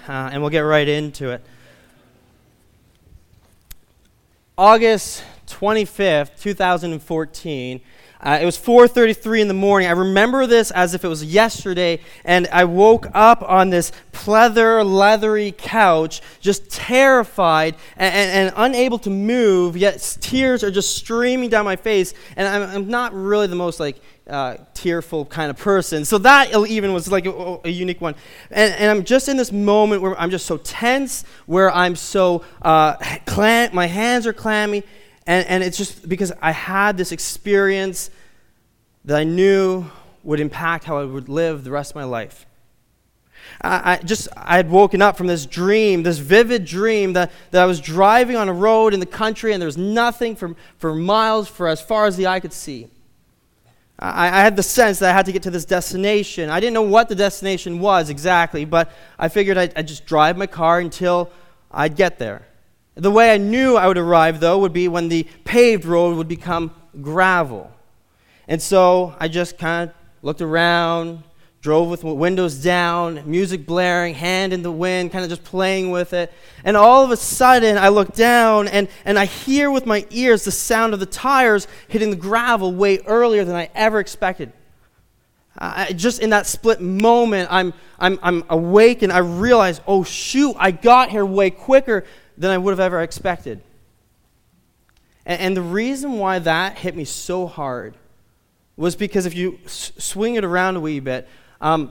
and we'll get right into it. August 25th, 2014. It was 4:33 in the morning. I remember this as if it was yesterday, and I woke up on this leathery couch, just terrified and unable to move, yet tears are just streaming down my face, and I'm not really the most tearful kind of person, so that even was like a unique one. And I'm just in this moment where I'm just so tense, where I'm so, my hands are clammy, and it's just because I had this experience that I knew would impact how I would live the rest of my life. I had woken up from this dream, this vivid dream that I was driving on a road in the country and there was nothing for miles, for as far as the eye could see. I had the sense that I had to get to this destination. I didn't know what the destination was exactly, but I figured I'd just drive my car until I'd get there. The way I knew I would arrive, though, would be when the paved road would become gravel. And so I just kind of looked around, drove with windows down, music blaring, hand in the wind, kind of just playing with it. And all of a sudden, I look down, and I hear with my ears the sound of the tires hitting the gravel way earlier than I ever expected. Just in that split moment, I'm awake, and I realize, oh shoot, I got here way quicker than I would have ever expected. And the reason why that hit me so hard was because if you swing it around a wee bit, I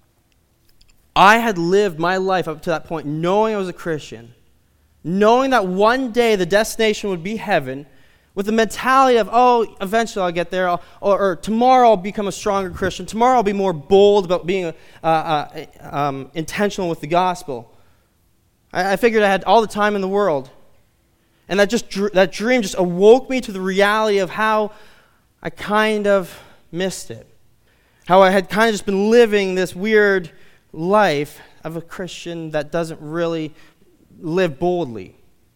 had lived my life up to that point knowing I was a Christian, knowing that one day the destination would be heaven, with the mentality of, oh, eventually I'll get there, or tomorrow I'll become a stronger Christian, tomorrow I'll be more bold about being intentional with the gospel. I figured I had all the time in the world. And that dream just awoke me to the reality of how I kind of missed it. How I had kind of just been living this weird life of a Christian that doesn't really live boldly.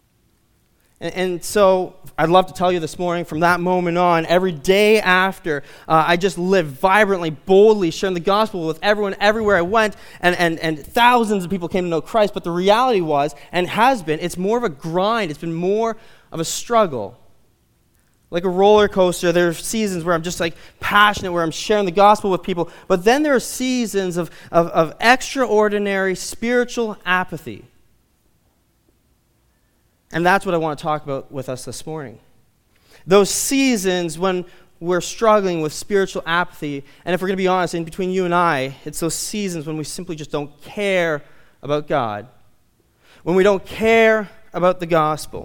And so I'd love to tell you this morning, from that moment on, every day after, I just lived vibrantly, boldly, sharing the gospel with everyone, everywhere I went, and thousands of people came to know Christ. But the reality was, and has been, it's more of a grind. It's been more of a struggle. Like a roller coaster, there are seasons where I'm just passionate, where I'm sharing the gospel with people. But then there are seasons of extraordinary spiritual apathy. And that's what I want to talk about with us this morning. Those seasons when we're struggling with spiritual apathy, and if we're going to be honest, in between you and I, it's those seasons when we simply just don't care about God, when we don't care about the gospel.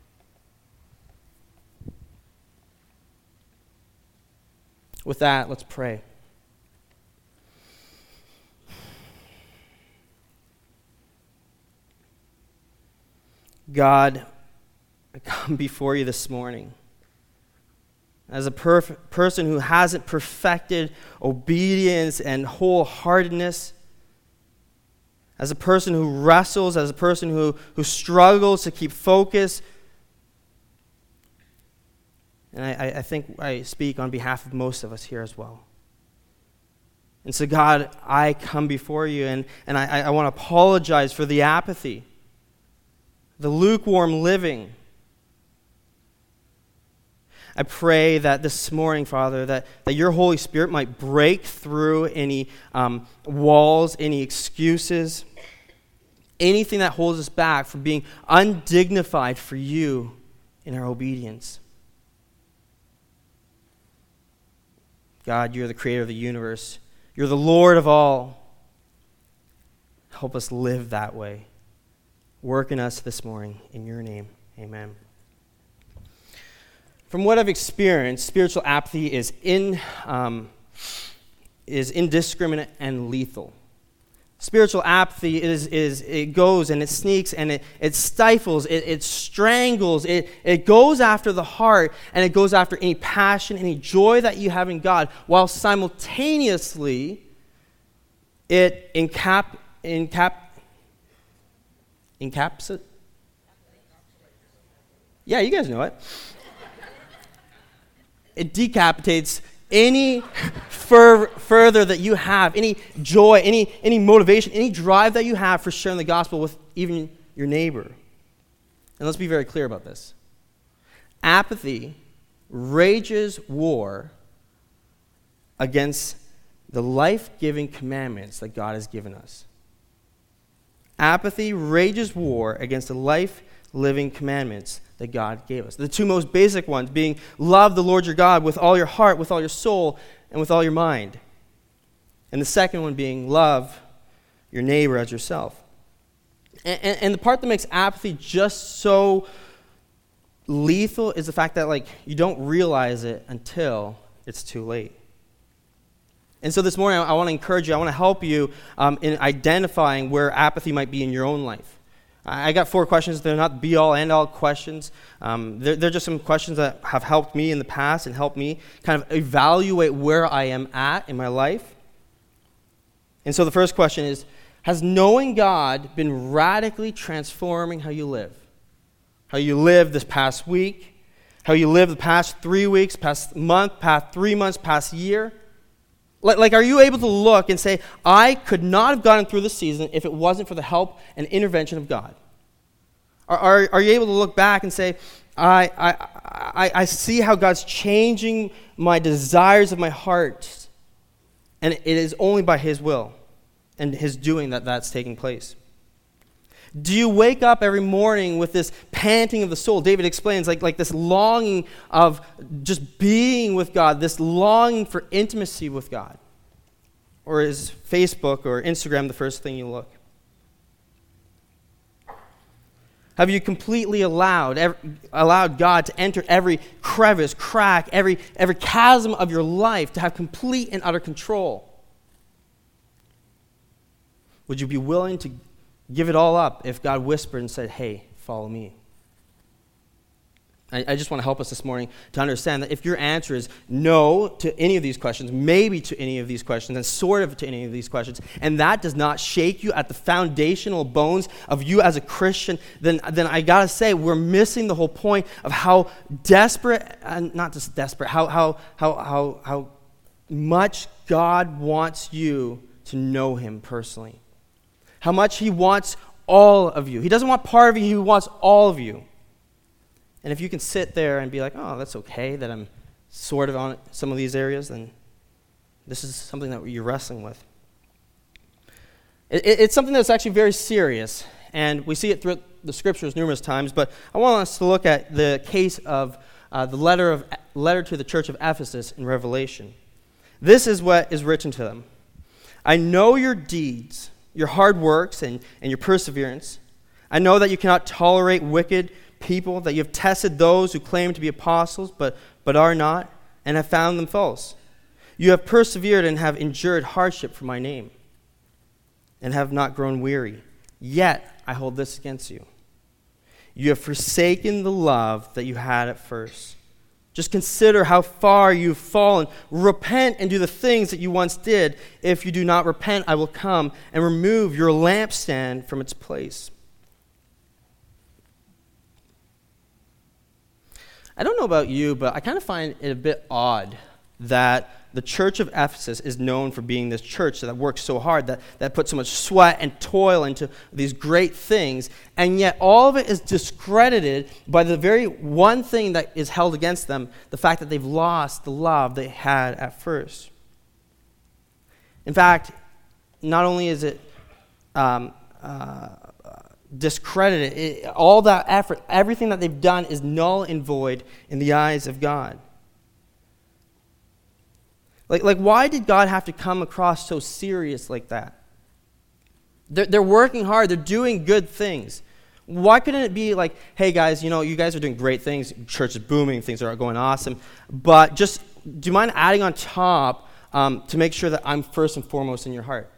With that, let's pray. God, I come before you this morning as a person who hasn't perfected obedience and wholeheartedness, as a person who wrestles, as a person who struggles to keep focus. And I think I speak on behalf of most of us here as well. And so, God, I come before you, and I want to apologize for the apathy, the lukewarm living. I pray that this morning, Father, that your Holy Spirit might break through any walls, any excuses, anything that holds us back from being undignified for you in our obedience. God, you're the creator of the universe. You're the Lord of all. Help us live that way. Work in us this morning. In your name, amen. From what I've experienced, spiritual apathy is indiscriminate and lethal. Spiritual apathy it goes and it sneaks and it stifles, it strangles, it goes after the heart, and it goes after any passion, any joy that you have in God, while simultaneously it Yeah, you guys know it. It decapitates any further that you have, any joy, any motivation, any drive that you have for sharing the gospel with even your neighbor. And let's be very clear about this. Apathy rages war against the life-giving commandments that God has given us. Apathy rages war against the life-living commandments that God gave us. The two most basic ones being love the Lord your God with all your heart, with all your soul, and with all your mind. And the second one being love your neighbor as yourself. And the part that makes apathy just so lethal is the fact that you don't realize it until it's too late. And so this morning I want to encourage you, I want to help you in identifying where apathy might be in your own life. I got 4 questions. They're not be-all, end-all questions. They're just some questions that have helped me in the past and helped me kind of evaluate where I am at in my life. And so the first question is, has knowing God been radically transforming how you live? How you live this past week, how you live the past 3 weeks, past month, past 3 months, past year? Are you able to look and say, I could not have gotten through this season if it wasn't for the help and intervention of God? Are you able to look back and say, I see how God's changing my desires of my heart, and it is only by His will and His doing that's taking place? Do you wake up every morning with this panting of the soul? David explains like this longing of just being with God, this longing for intimacy with God. Or is Facebook or Instagram the first thing you look? Have you completely allowed God to enter every crevice, crack, every chasm of your life, to have complete and utter control? Would you be willing to give it all up if God whispered and said, hey, follow me? I just want to help us this morning to understand that if your answer is no to any of these questions, maybe to any of these questions, and sort of to any of these questions, and that does not shake you at the foundational bones of you as a Christian, then I got to say we're missing the whole point of how desperate, and not just desperate, how much God wants you to know Him personally. How much He wants all of you. He doesn't want part of you, He wants all of you. And if you can sit there and be like, oh, that's okay that I'm sort of on some of these areas, then this is something that you're wrestling with. It's something that's actually very serious, and we see it throughout the Scriptures numerous times, but I want us to look at the case of the letter to the church of Ephesus in Revelation. This is what is written to them. I know your deeds, your hard works, and your perseverance. I know that you cannot tolerate wicked people, that you have tested those who claim to be apostles but are not, and have found them false. You have persevered and have endured hardship for my name, and have not grown weary. Yet I hold this against you. You have forsaken the love that you had at first. Just consider how far you've fallen. Repent and do the things that you once did. If you do not repent, I will come and remove your lampstand from its place. I don't know about you, but I kind of find it a bit odd that the church of Ephesus is known for being this church that works so hard, that puts so much sweat and toil into these great things, and yet all of it is discredited by the very one thing that is held against them, the fact that they've lost the love they had at first. In fact, not only is it discredited, all that effort, everything that they've done is null and void in the eyes of God. Like why did God have to come across so serious like that? They're working hard, they're doing good things. Why couldn't it be like, hey guys, you guys are doing great things, church is booming, things are going awesome, but just do you mind adding on top to make sure that I'm first and foremost in your heart?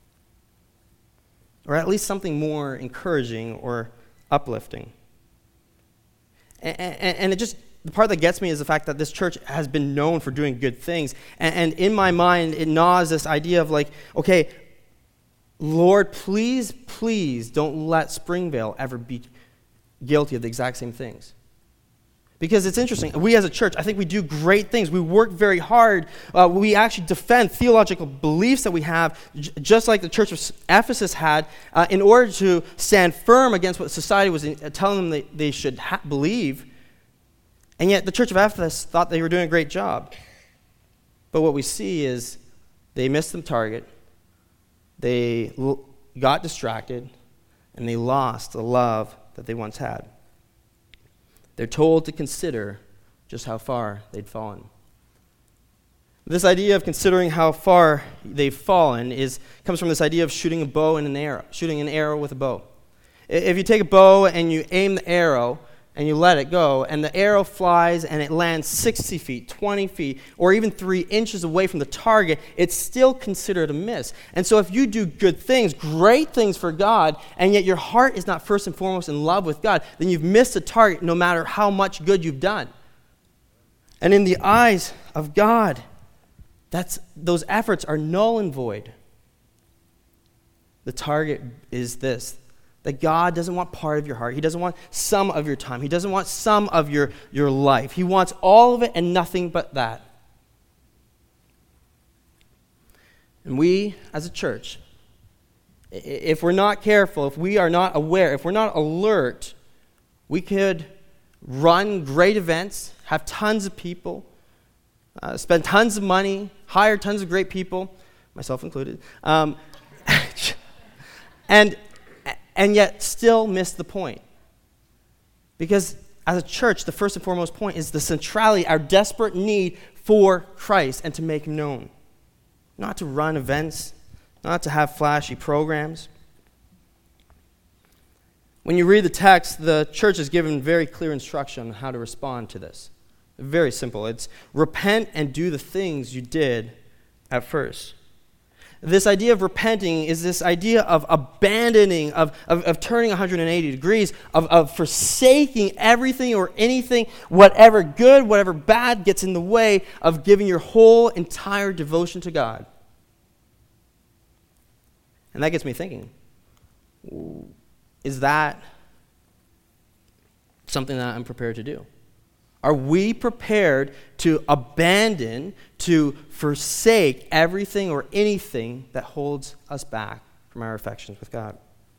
Or at least something more encouraging or uplifting. And it just, the part that gets me is the fact that this church has been known for doing good things. And in my mind, it gnaws this idea of like, okay, Lord, please don't let Springvale ever be guilty of the exact same things. Because it's interesting. We as a church, I think we do great things. We work very hard. We actually defend theological beliefs that we have, just like the church of Ephesus had, in order to stand firm against what society was telling them they should believe. And yet the church of Ephesus thought they were doing a great job. But what we see is they missed the target. They got distracted, and they lost the love that they once had. They're told to consider just how far they'd fallen. This idea of considering how far they've fallen comes from this idea of shooting an arrow with a bow. If you take a bow and you aim the arrow and you let it go, and the arrow flies and it lands 60 feet, 20 feet, or even 3 inches away from the target, it's still considered a miss. And so if you do good things, great things for God, and yet your heart is not first and foremost in love with God, then you've missed the target no matter how much good you've done. And in the eyes of God, those efforts are null and void. The target is this: that God doesn't want part of your heart. He doesn't want some of your time. He doesn't want some of your life. He wants all of it and nothing but that. And we, as a church, if we're not careful, if we are not aware, if we're not alert, we could run great events, have tons of people, spend tons of money, hire tons of great people, myself included, and yet still miss the point. Because as a church, the first and foremost point is the centrality, our desperate need for Christ and to make him known. Not to run events, not to have flashy programs. When you read the text, the church is given very clear instruction on how to respond to this. Very simple. It's repent and do the things you did at first. This idea of repenting is this idea of abandoning, of turning 180 degrees, of forsaking everything or anything, whatever good, whatever bad gets in the way of giving your whole entire devotion to God. And that gets me thinking, is that something that I'm prepared to do? Are we prepared to abandon, to forsake everything or anything that holds us back from our affections with God?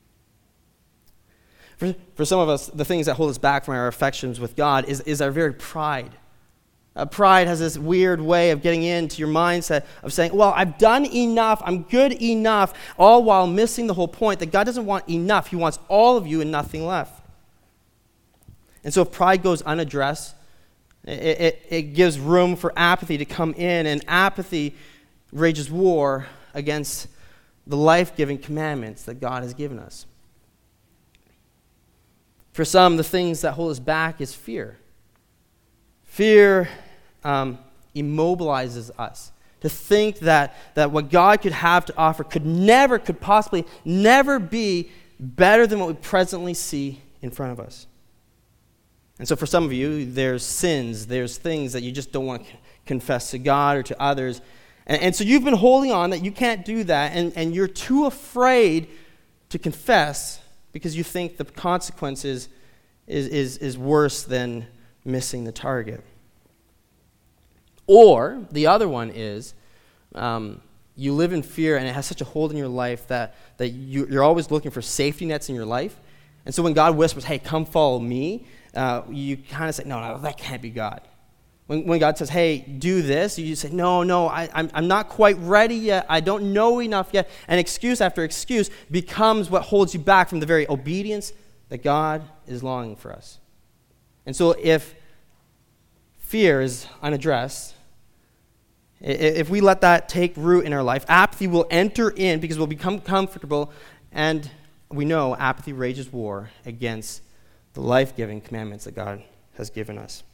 For some of us, the things that hold us back from our affections with God is our very pride. Pride has this weird way of getting into your mindset of saying, well, I've done enough, I'm good enough, all while missing the whole point that God doesn't want enough. He wants all of you and nothing left. And so if pride goes unaddressed, it gives room for apathy to come in, and apathy rages war against the life-giving commandments that God has given us. For some, the things that hold us back is fear. Fear immobilizes us. To think that what God could have to offer could possibly never be better than what we presently see in front of us. And so for some of you, there's sins, there's things that you just don't want to confess to God or to others. And so you've been holding on that you can't do that, and you're too afraid to confess because you think the consequences is worse than missing the target. Or the other one is you live in fear, and it has such a hold in your life that you're always looking for safety nets in your life. And so when God whispers, hey, come follow me, you kind of say, no, that can't be God. When God says, hey, do this, you say, no, I'm not quite ready yet. I don't know enough yet. And excuse after excuse becomes what holds you back from the very obedience that God is longing for us. And so if fear is unaddressed, if we let that take root in our life, apathy will enter in because we'll become comfortable, and we know apathy rages war against the life-giving commandments that God has given us.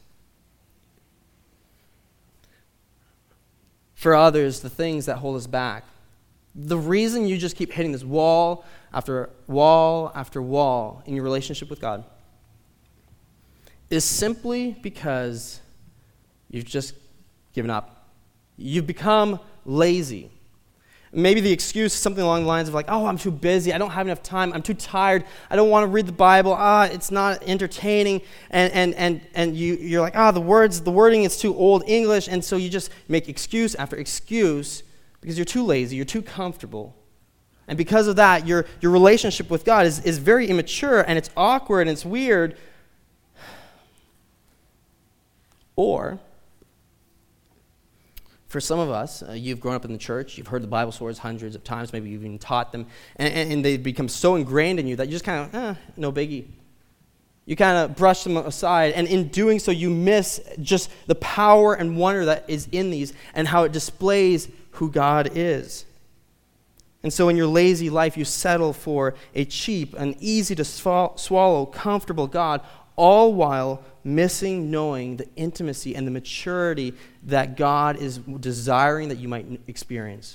For others, the things that hold us back, the reason you just keep hitting this wall after wall after wall in your relationship with God is simply because you've just given up. You've become lazy. Maybe the excuse is something along the lines of like, oh, I'm too busy. I don't have enough time. I'm too tired. I don't want to read the Bible. It's not entertaining. And you're like, the wording is too old English. And so you just make excuse after excuse because you're too lazy. You're too comfortable. And because of that, your relationship with God is very immature, and it's awkward, and it's weird. Or, for some of us, you've grown up in the church, you've heard the Bible stories hundreds of times, maybe you've even taught them, and they become so ingrained in you that you just kind of, no biggie. You kind of brush them aside, and in doing so, you miss just the power and wonder that is in these and how it displays who God is. And so in your lazy life, you settle for a cheap and easy to swallow, comfortable God, all while missing knowing the intimacy and the maturity that God is desiring that you might experience.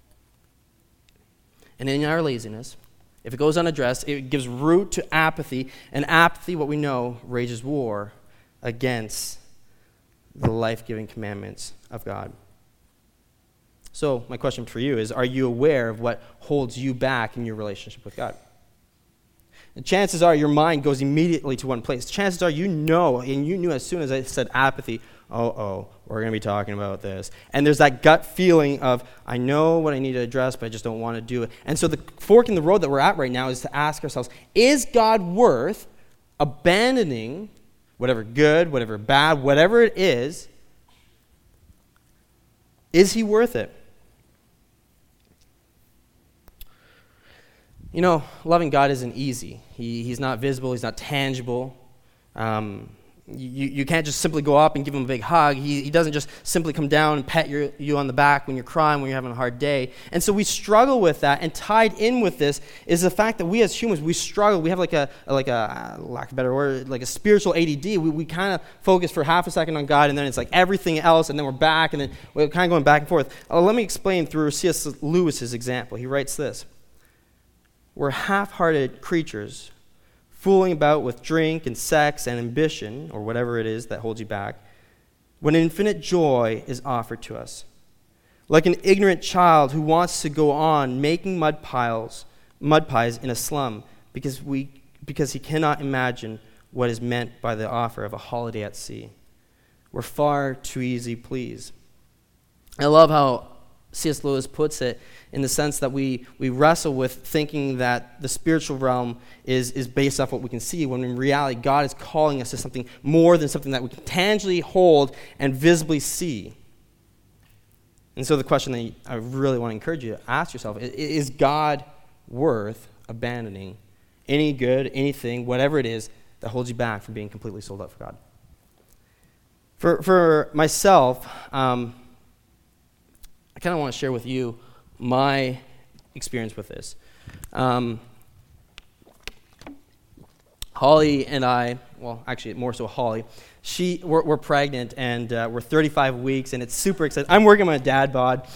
And in our laziness, if it goes unaddressed, it gives root to apathy, and apathy, what we know, rages war against the life-giving commandments of God. So my question for you is, are you aware of what holds you back in your relationship with God? And chances are your mind goes immediately to one place. Chances are you know, and you knew as soon as I said apathy, we're going to be talking about this. And there's that gut feeling of, I know what I need to address, but I just don't want to do it. And so the fork in the road that we're at right now is to ask ourselves, is God worth abandoning whatever good, whatever bad, whatever it is he worth it? You know, loving God isn't easy. He's not visible. He's not tangible. You can't just simply go up and give him a big hug. He doesn't just simply come down and pet you on the back when you're crying, when you're having a hard day. And so we struggle with that. And tied in with this is the fact that we as humans, we struggle. We have like a lack of a better word, like a spiritual ADD. We kind of focus for half a second on God, and then it's like everything else, and then we're back, and then we're kind of going back and forth. Let me explain through C.S. Lewis's example. He writes this: we're half-hearted creatures fooling about with drink and sex and ambition, or whatever it is that holds you back, when infinite joy is offered to us. Like an ignorant child who wants to go on making mud pies in a slum because he cannot imagine what is meant by the offer of a holiday at sea. We're far too easy pleased. I love how C.S. Lewis puts it in the sense that we wrestle with thinking that the spiritual realm is based off what we can see, when in reality God is calling us to something more than something that we can tangibly hold and visibly see. And so the question that I really want to encourage you to ask yourself is God worth abandoning any good, anything, whatever it is that holds you back from being completely sold out for God? For myself, I kind of want to share with you my experience with this. Holly and I, well, actually more so Holly, we're pregnant, and we're 35 weeks, and it's super exciting. I'm working on a dad bod.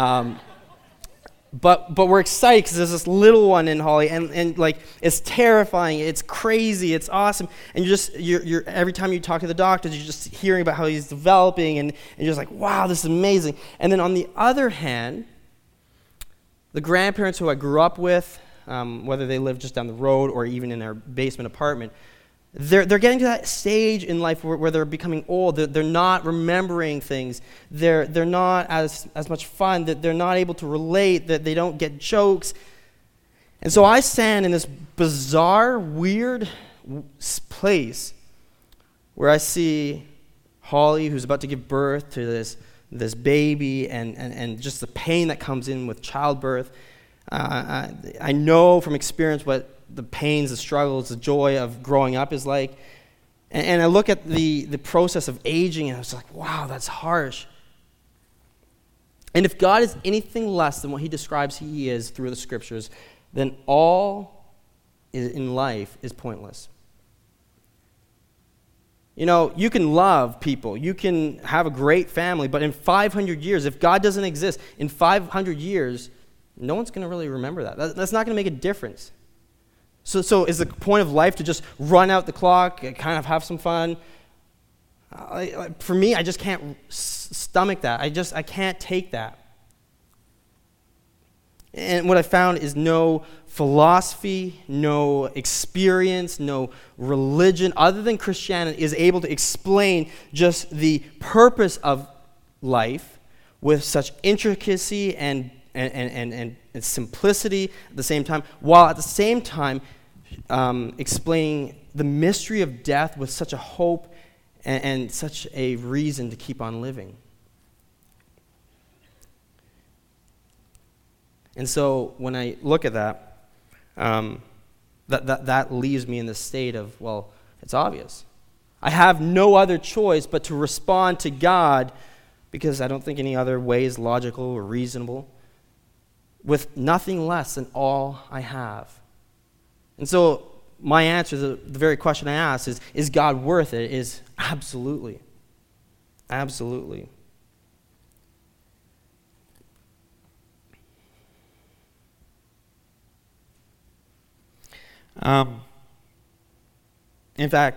But we're excited because there's this little one in Holly, and like it's terrifying, it's crazy, it's awesome, and you're every time you talk to the doctors, you're just hearing about how he's developing, and you're just like, wow, this is amazing. And then on the other hand, the grandparents who I grew up with, whether they live just down the road or even in our basement apartment, they're getting to that stage in life where they're becoming old. They're not remembering things. They're not as much fun. That they're not able to relate. That they don't get jokes. And so I stand in this bizarre, weird place where I see Holly, who's about to give birth to this baby, and just the pain that comes in with childbirth. I know from experience what the pains, the struggles, the joy of growing up is like. And I look at the process of aging, and I was like, wow, that's harsh. And if God is anything less than what he describes he is through the scriptures, then all in life is pointless. You know, you can love people, you can have a great family, but in 500 years, if God doesn't exist, in 500 years, no one's going to really remember that. That's not going to make a difference. So is the point of life to just run out the clock, kind of have some fun? For me, I just can't stomach that. I can't take that. And what I found is no philosophy, no experience, no religion other than Christianity is able to explain just the purpose of life with such intricacy and simplicity at the same time, while at the same time explaining the mystery of death with such a hope and such a reason to keep on living. And so when I look at that, that leaves me in the state of, well, it's obvious. I have no other choice but to respond to God, because I don't think any other way is logical or reasonable, with nothing less than all I have. And so my answer to the very question I asked is God worth it? Is absolutely. Absolutely. In fact,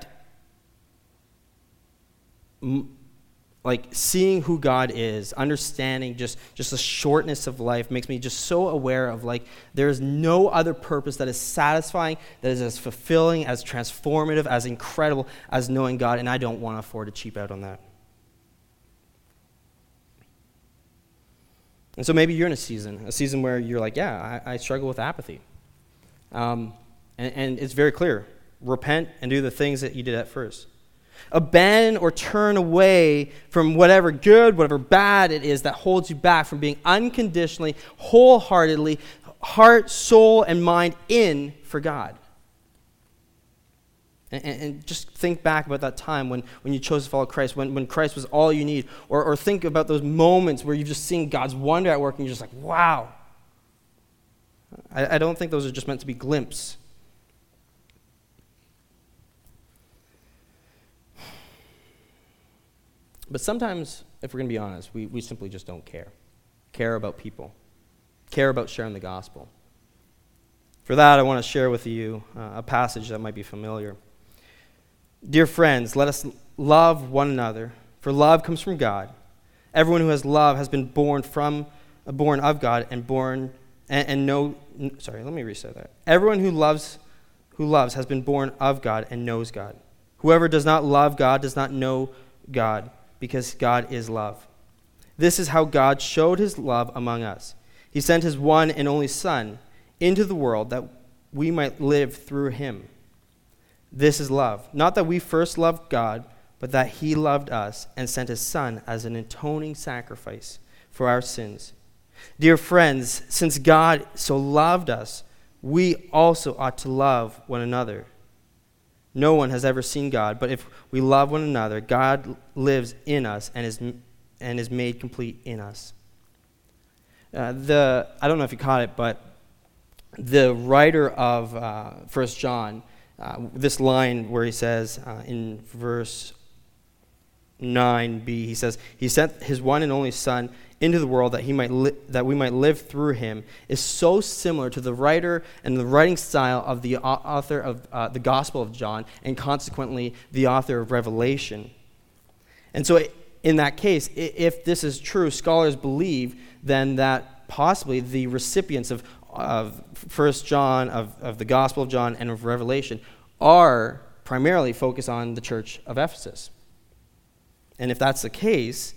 like seeing who God is, understanding just the shortness of life makes me just so aware of like there is no other purpose that is satisfying, that is as fulfilling, as transformative, as incredible as knowing God, and I don't want to afford to cheap out on that. And so maybe you're in a season where you're like, yeah, I struggle with apathy. And it's very clear. Repent and do the things that you did at first. Abandon or turn away from whatever good, whatever bad it is that holds you back from being unconditionally, wholeheartedly, heart, soul, and mind in for God. And just think back about that time when you chose to follow Christ, when Christ was all you need. Or think about those moments where you've just seen God's wonder at work and you're just like, wow. I don't think those are just meant to be glimpses. But sometimes, if we're going to be honest, we simply just don't care about people, care about sharing the gospel. For that, I want to share with you a passage that might be familiar. Dear friends, let us love one another, for love comes from God. Everyone who has love has been born of God Everyone who loves has been born of God and knows God. Whoever does not love God does not know God, because God is love. This is how God showed his love among us. He sent his one and only Son into the world that we might live through him. This is love. Not that we first loved God, but that he loved us and sent his Son as an atoning sacrifice for our sins. Dear friends, since God so loved us, we also ought to love one another. No one has ever seen God, but if we love one another, God lives in us and is made complete in us. I don't know if you caught it, but the writer of 1 John, this line where he says in verse 9b, he says, he sent his one and only Son into the world that we might live through him, is so similar to the writer and the writing style of the author of the Gospel of John, and consequently the author of Revelation. And so in that case, if this is true, scholars believe then that possibly the recipients of 1 John, of the Gospel of John, and of Revelation are primarily focused on the church of Ephesus. And if that's the case,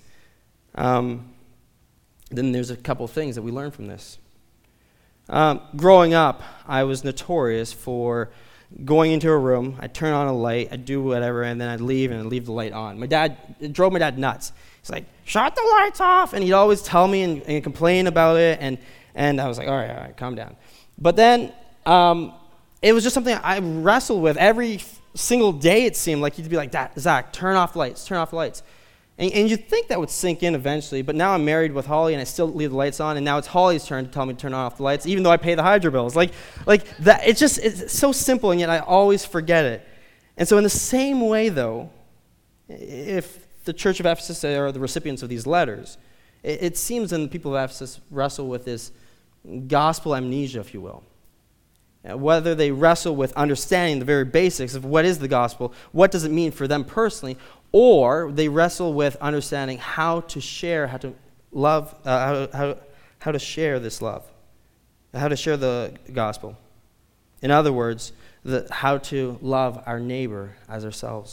then there's a couple things that we learn from this. Growing up, I was notorious for going into a room, I'd turn on a light, I'd do whatever, and then I'd leave, and I'd leave the light on. It drove my dad nuts. He's like, shut the lights off! And he'd always tell me and complain about it, and I was like, all right, calm down. But then it was just something I wrestled with every single day, it seemed like. He'd be like, Zach, turn off the lights. And you'd think that would sink in eventually, but now I'm married with Holly, and I still leave the lights on, and now it's Holly's turn to tell me to turn off the lights, even though I pay the hydro bills. Like that, it's so simple, and yet I always forget it. And so in the same way, though, if the church of Ephesus are the recipients of these letters, it seems then the people of Ephesus wrestle with this gospel amnesia, if you will. Whether they wrestle with understanding the very basics of what is the gospel, what does it mean for them personally, or they wrestle with understanding how to share, how to love, how to share this love. how to share the gospel. In other words, how to love our neighbor as ourselves.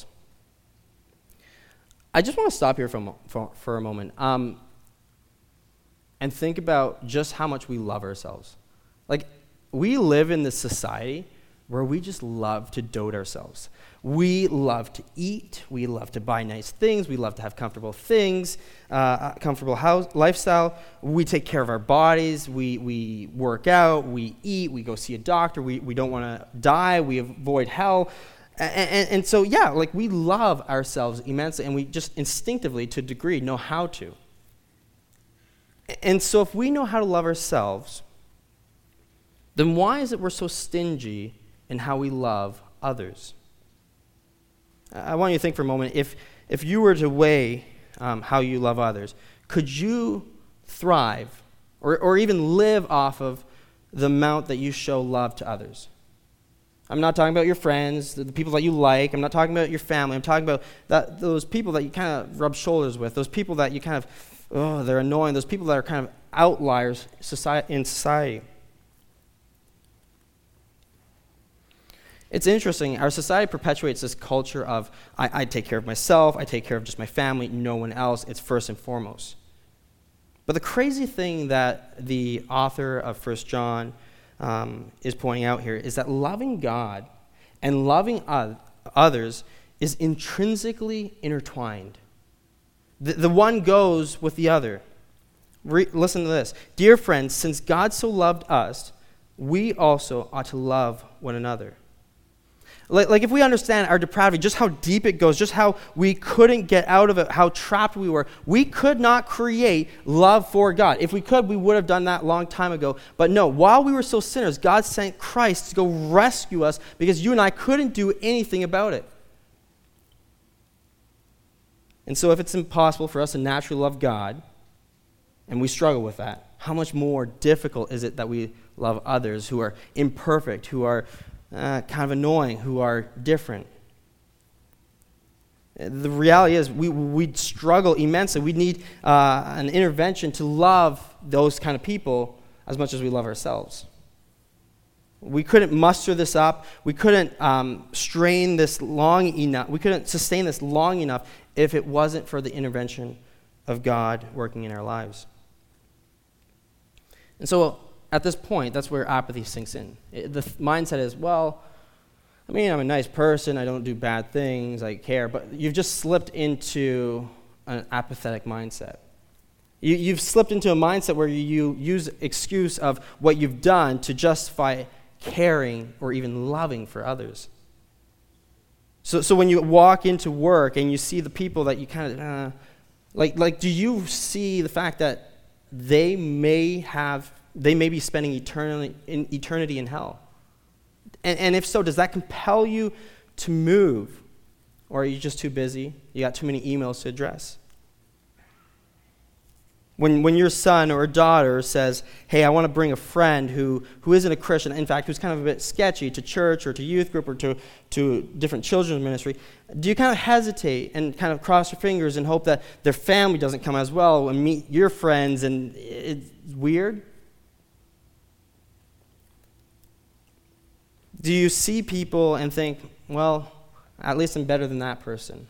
I just want to stop here for a moment and think about just how much we love ourselves. Like, we live in this society where we just love to dote ourselves. We love to eat. We love to buy nice things. We love to have comfortable things, comfortable lifestyle. We take care of our bodies. We work out. We eat. We go see a doctor. We don't want to die. We avoid hell. And so, yeah, like, we love ourselves immensely, and we just instinctively, to a degree, know how to. And so if we know how to love ourselves, then why is it we're so stingy in how we love others? I want you to think for a moment, if you were to weigh how you love others, could you thrive or even live off of the amount that you show love to others? I'm not talking about your friends, the people that you like. I'm not talking about your family. I'm talking about those people that you kind of rub shoulders with, those people that you kind of, they're annoying, those people that are kind of outliers in society. It's interesting. Our society perpetuates this culture of, I take care of myself, I take care of just my family, no one else. It's first and foremost. But the crazy thing that the author of 1 John is pointing out here is that loving God and loving others is intrinsically intertwined. The one goes with the other. Listen to this. Dear friends, since God so loved us, we also ought to love one another. Like if we understand our depravity, just how deep it goes, just how we couldn't get out of it, how trapped we were, we could not create love for God. If we could, we would have done that a long time ago. But no, while we were still sinners, God sent Christ to go rescue us because you and I couldn't do anything about it. And so if it's impossible for us to naturally love God, and we struggle with that, how much more difficult is it that we love others who are imperfect, who are kind of annoying, who are different? The reality is we struggle immensely. We need an intervention to love those kind of people as much as we love ourselves. We couldn't muster this up. We couldn't strain this long enough. We couldn't sustain this long enough if it wasn't for the intervention of God working in our lives. And so at this point, that's where apathy sinks in. The mindset is, well, I mean, I'm a nice person, I don't do bad things, I care, but you've just slipped into an apathetic mindset. You've slipped into a mindset where you use excuse of what you've done to justify caring or even loving for others. So when you walk into work and you see the people that you kind of, like, do you see the fact that they may be spending eternity in hell? And if so, does that compel you to move? Or are you just too busy? You got too many emails to address? When your son or daughter says, hey, I want to bring a friend who isn't a Christian, in fact, who's kind of a bit sketchy to church or to youth group or to different children's ministry, do you kind of hesitate and kind of cross your fingers and hope that their family doesn't come as well and meet your friends and it's weird? Do you see people and think, well, at least I'm better than that person?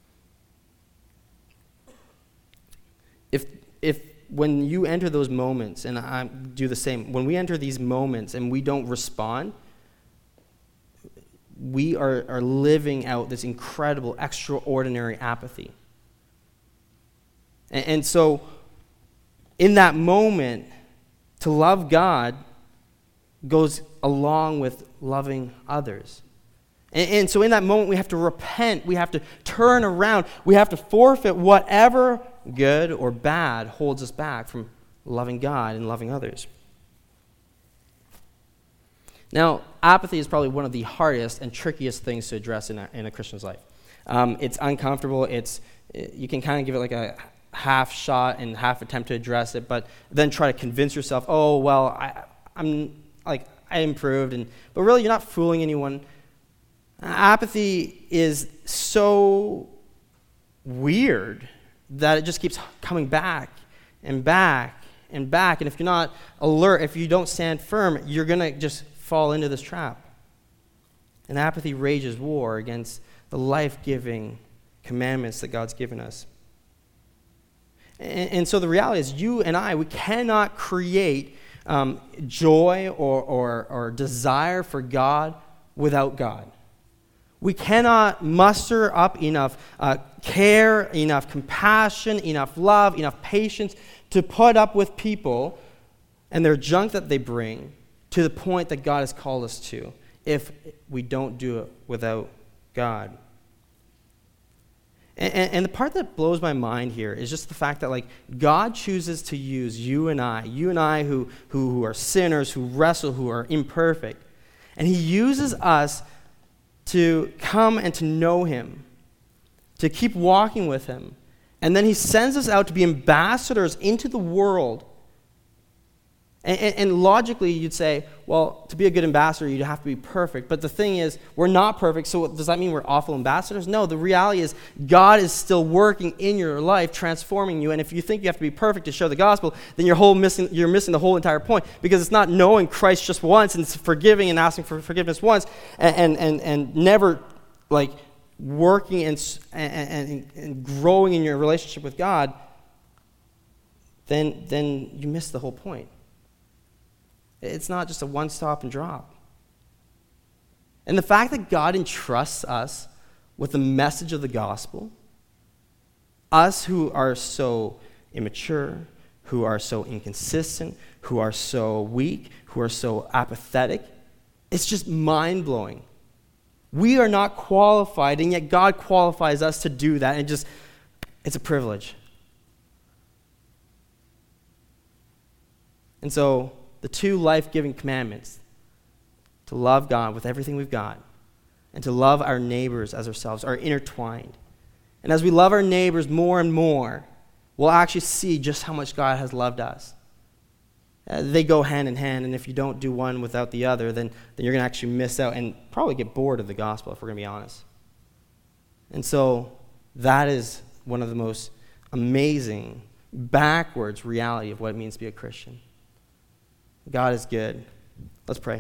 If when you enter those moments, and I do the same, when we enter these moments and we don't respond, we are living out this incredible, extraordinary apathy. And so, in that moment, to love God goes along with loving others. And so in that moment, we have to repent. We have to turn around. We have to forfeit whatever good or bad holds us back from loving God and loving others. Now, apathy is probably one of the hardest and trickiest things to address in a Christian's life. It's uncomfortable. You can kind of give it like a half shot and half attempt to address it, but then try to convince yourself, oh, well, I improved. But really, you're not fooling anyone. Apathy is so weird that it just keeps coming back and back and back. And if you're not alert, if you don't stand firm, you're going to just fall into this trap. And apathy rages war against the life-giving commandments that God's given us. And so the reality is, you and I, we cannot create joy or desire for God without God. We cannot muster up enough care, enough compassion, enough love, enough patience to put up with people and their junk that they bring to the point that God has called us to, if we don't do it without God. And the part that blows my mind here is just the fact that, like, God chooses to use you and I who are sinners, who wrestle, who are imperfect, and he uses us to come and to know him, to keep walking with him. And then he sends us out to be ambassadors into the world. And logically, you'd say, well, to be a good ambassador, you'd have to be perfect. But the thing is, we're not perfect, so does that mean we're awful ambassadors? No, the reality is God is still working in your life, transforming you. And if you think you have to be perfect to show the gospel, then you're missing the whole entire point. Because it's not knowing Christ just once and forgiving and asking for forgiveness once and never, like, working and growing in your relationship with God, then you miss the whole point. It's not just a one-stop and drop. And the fact that God entrusts us with the message of the gospel, us who are so immature, who are so inconsistent, who are so weak, who are so apathetic, it's just mind-blowing. We are not qualified, and yet God qualifies us to do that, and it's a privilege. And so, the two life-giving commandments, to love God with everything we've got and to love our neighbors as ourselves, are intertwined. And as we love our neighbors more and more, we'll actually see just how much God has loved us. They go hand in hand, and if you don't do one without the other, then you're going to actually miss out and probably get bored of the gospel, if we're going to be honest. And so that is one of the most amazing, backwards reality of what it means to be a Christian. God is good. Let's pray.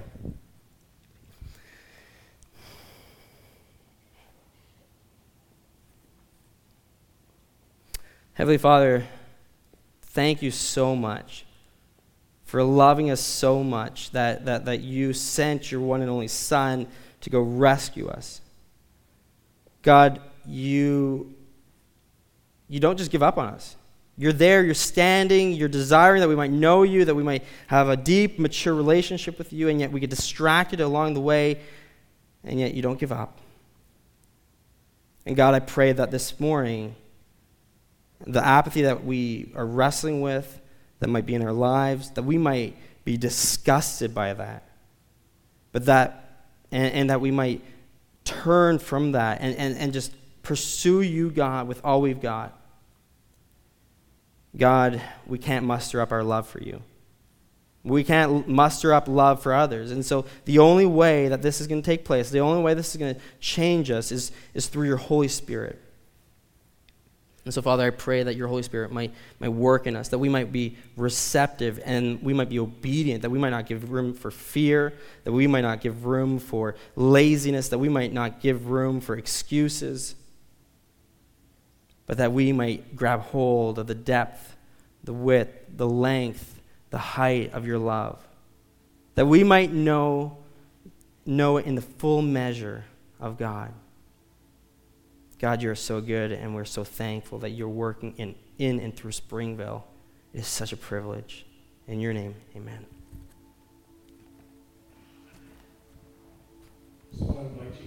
Heavenly Father, thank you so much for loving us so much that you sent your one and only Son to go rescue us. God, you don't just give up on us. You're there, you're standing, you're desiring that we might know you, that we might have a deep, mature relationship with you, and yet we get distracted along the way, and yet you don't give up. And God, I pray that this morning, the apathy that we are wrestling with, that might be in our lives, that we might be disgusted by that, but that we might turn from that and just pursue you, God, with all we've got. God, we can't muster up our love for you. We can't muster up love for others. And so the only way that this is going to take place, the only way this is going to change us is through your Holy Spirit. And so, Father, I pray that your Holy Spirit might work in us, that we might be receptive and we might be obedient, that we might not give room for fear, that we might not give room for laziness, that we might not give room for excuses, but that we might grab hold of the depth, the width, the length, the height of your love. That we might know it in the full measure of God. God, you're so good, and we're so thankful that you're working in and through Springville. It is such a privilege. In your name, amen. So I invite you